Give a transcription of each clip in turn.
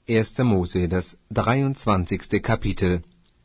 1. Mose, das 23. Kapitel.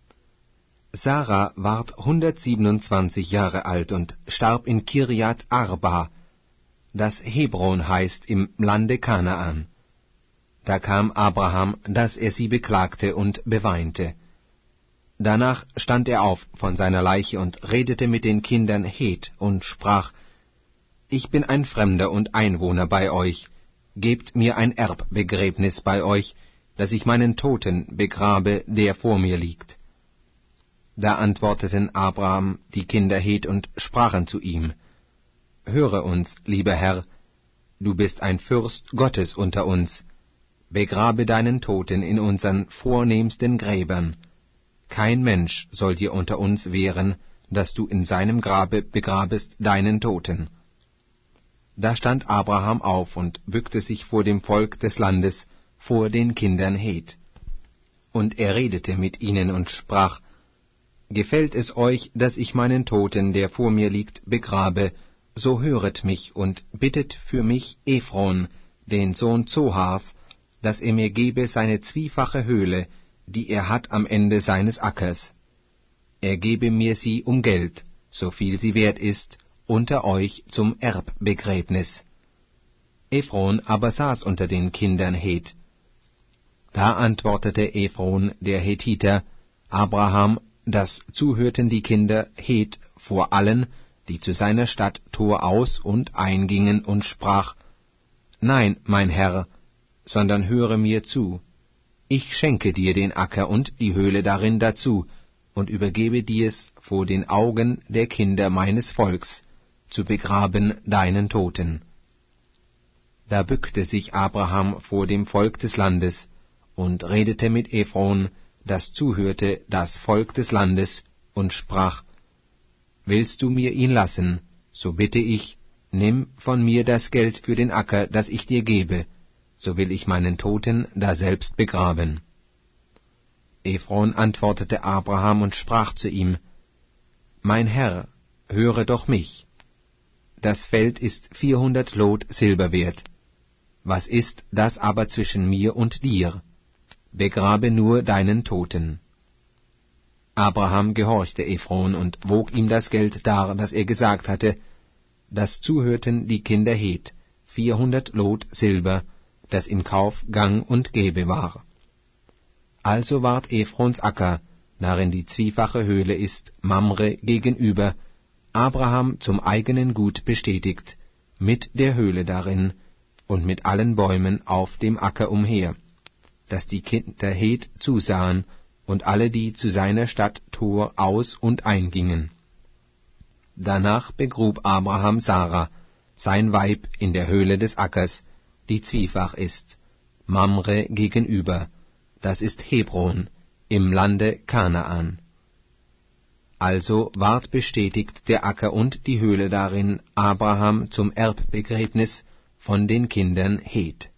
Sarah ward 127 Jahre alt und starb in Kirjat Arba, das Hebron heißt, im Lande Kanaan. Da kam Abraham, dass er sie beklagte und beweinte. Danach stand er auf von seiner Leiche und redete mit den Kindern Het und sprach: Ich bin ein Fremder und Einwohner bei euch, gebt mir ein Erbbegräbnis bei euch, dass ich meinen Toten begrabe, der vor mir liegt. Da antworteten Abraham die Kinder Het und sprachen zu ihm: Höre uns, lieber Herr, du bist ein Fürst Gottes unter uns, begrabe deinen Toten in unseren vornehmsten Gräbern. Kein Mensch soll dir unter uns wehren, dass du in seinem Grabe begrabest deinen Toten. Da stand Abraham auf und bückte sich vor dem Volk des Landes, vor den Kindern Het. Und er redete mit ihnen und sprach: Gefällt es euch, dass ich meinen Toten, der vor mir liegt, begrabe, so höret mich und bittet für mich Ephron, den Sohn Zohars, dass er mir gebe seine zwiefache Höhle, die er hat am Ende seines Ackers. Er gebe mir sie um Geld, so viel sie wert ist, unter euch zum Erbbegräbnis. Ephron aber saß unter den Kindern Het. Da antwortete Ephron, der Hethiter, Abraham, das zuhörten die Kinder Het vor allen, die zu seiner Stadt Tor aus und eingingen, und sprach: Nein, mein Herr, sondern höre mir zu. Ich schenke dir den Acker und die Höhle darin dazu, und übergebe dir's vor den Augen der Kinder meines Volks, zu begraben deinen Toten. Da bückte sich Abraham vor dem Volk des Landes und redete mit Ephron, das zuhörte, das Volk des Landes, und sprach: Willst du mir ihn lassen, so bitte ich, nimm von mir das Geld für den Acker, das ich dir gebe, so will ich meinen Toten daselbst begraben. Ephron antwortete Abraham und sprach zu ihm: Mein Herr, höre doch mich. Das Feld ist 400 Lot Silber wert. Was ist das aber zwischen mir und dir? Begrabe nur deinen Toten. Abraham gehorchte Ephron und wog ihm das Geld dar, das er gesagt hatte. Das zuhörten die Kinder Het, 400 Lot Silber, das im Kauf gang und gäbe war. Also ward Ephrons Acker, darin die zwiefache Höhle ist, Mamre gegenüber, Abraham zum eigenen Gut bestätigt, mit der Höhle darin und mit allen Bäumen auf dem Acker umher, dass die Kinder Het zusahen und alle, die zu seiner Stadt Tor aus und eingingen. Danach begrub Abraham Sarah, sein Weib, in der Höhle des Ackers, die zwiefach ist, Mamre gegenüber, das ist Hebron, im Lande Kanaan. Also ward bestätigt der Acker und die Höhle darin Abraham zum Erbbegräbnis von den Kindern Het.